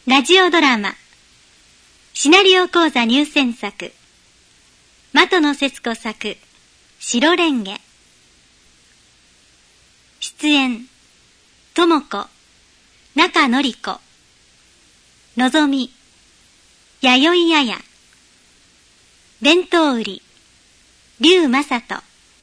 ラジオドラマシナリオ講座入選作的野節子作白レンゲ。出演智子、中典子、のぞみ、弥生やや、弁当売り龍正人。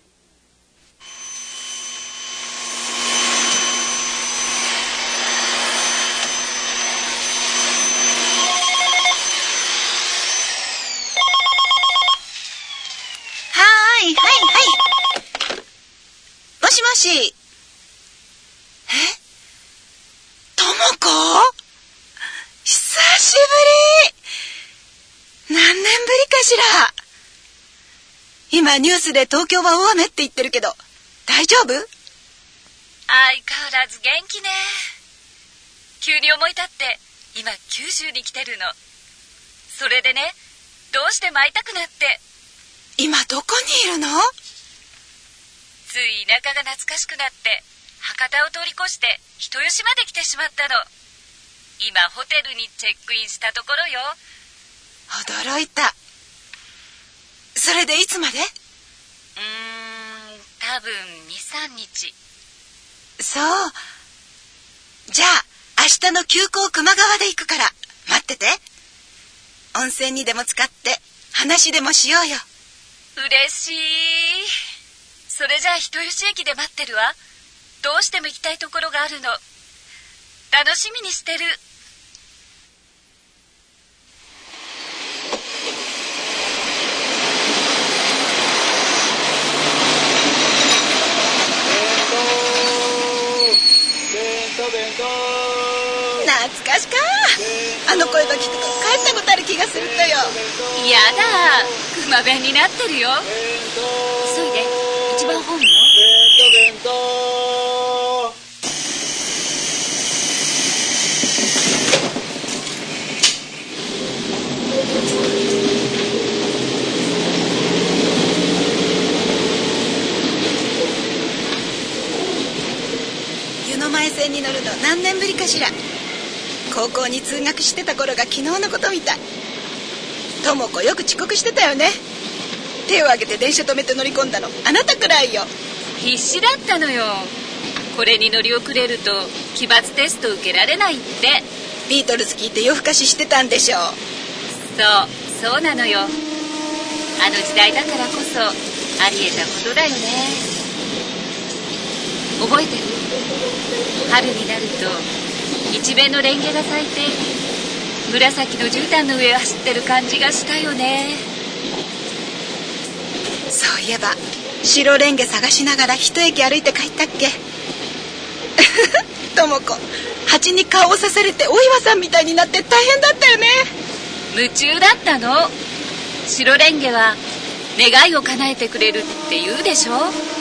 もしもし。ともこ？久しぶり。何年ぶりかしら。今ニュースで東京は大雨って言ってるけど大丈夫？ 相変わらず元気ね。急に思い立って今九州に来てるの。それでね、どうしても会いたくなって。 今どこにいるの？ つい田舎が懐かしくなって博多を通り越して人吉まで来てしまったの。今ホテルにチェックインしたところよ。 驚いた。それでいつまで？ 多分 2,3 日。 そう。じゃあ明日の急行球磨川で行くから待ってて。温泉にでも浸かって話でもしようよ。 嬉しい。それじゃあ人吉駅で待ってるわ。どうしても行きたいところがあるの。楽しみにしてる。 懐かしか。あの声が聞くと帰ったことある気がするとよ。 やだ、熊弁になってるよ。急いで、一番ホームよ。 湯の前線に乗るの何年ぶりかしら。高校に通学してた頃が昨日のことみたい。智子よく遅刻してたよね。手を挙げて電車止めて乗り込んだのあなたくらいよ。 必死だったのよ。これに乗り遅れると期末テスト受けられないって。 ビートルズ聞いて夜更かししてたんでしょう。 そうなのよ。あの時代だからこそあり得たことだよね。覚えてる？春になると一面のレンゲが咲いて紫の絨毯の上を走ってる感じがしたよね。 そういえば白レンゲ探しながら一駅歩いて帰ったっけ。智子、蜂に顔を刺されてお岩さんみたいになって大変だったよね。 夢中だったの。白レンゲは願いを叶えてくれるって言うでしょ。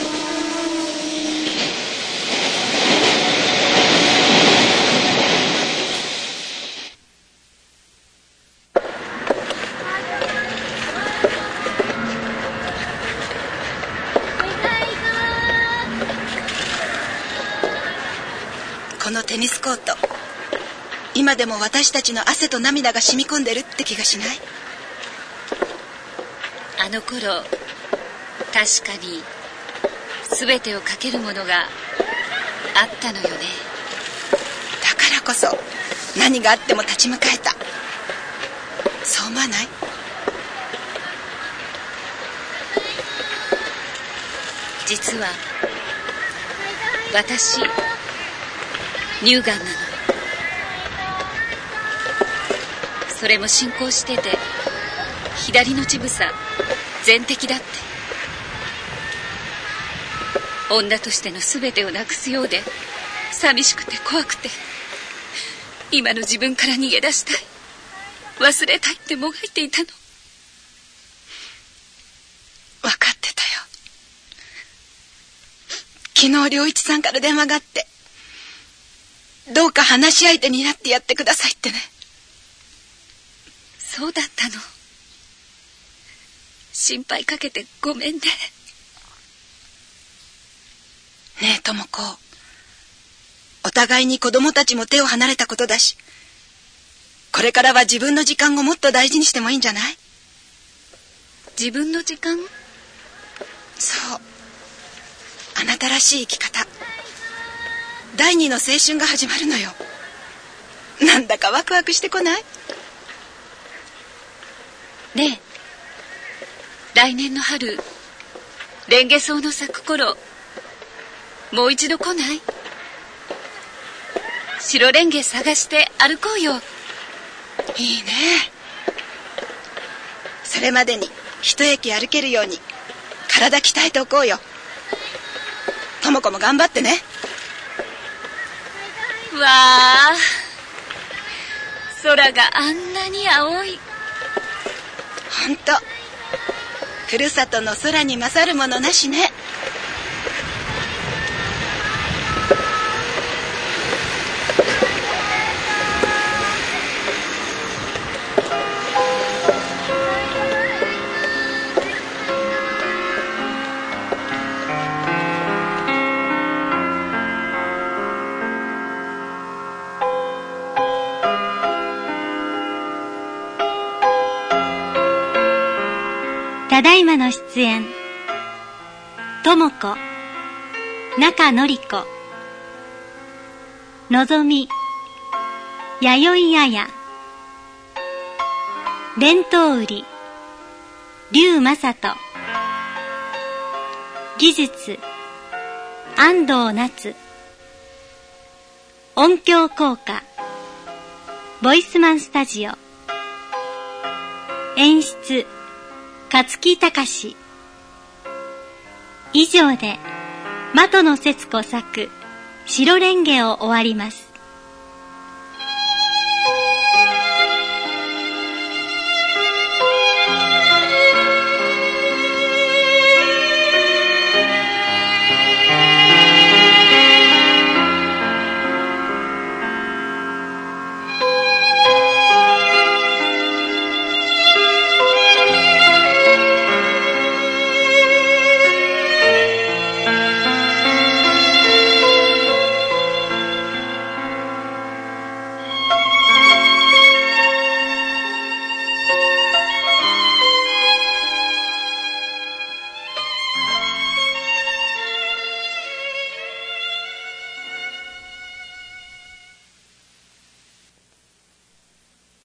このテニスコート、今でも私たちの汗と涙が染み込んでるって気がしない？ あの頃確かに全てをかけるものがあったのよね。 だからこそ何があっても立ち向かえた。そう思わない？ 実は私乳がんなの。それも進行してて左の乳房全摘だって。女としての全てをなくすようで寂しくて怖くて、今の自分から逃げ出したい、忘れたいってもがいていたの。 分かってたよ。昨日良一さんから電話があって、どうか話し相手になってやってくださいってね。 そうだったの。心配かけてごめんね。 ねえ智子、お互いに子供たちも手を離れたことだし、 これからは自分の時間をもっと大事にしてもいいんじゃない？ 自分の時間？ そう、あなたらしい生き方、第二の青春が始まるのよ。なんだかワクワクしてこない？ ねえ、来年の春、レンゲ草の咲く頃、もう一度来ない？白レンゲ探して歩こうよ。 いいね。それまでに一駅歩けるように体鍛えておこうよ。智子も頑張ってね。 わあ、空があんなに青い。 ほんと、ふるさとの空に勝るものなしね。 ただいまの出演、智子、中のり子、のぞみ、弥生綾、弁当売り、劉正人、技術、安藤夏、音響効果、ボイスマンスタジオ、演出、勝木隆。以上で的野節子作白レンゲを終わります。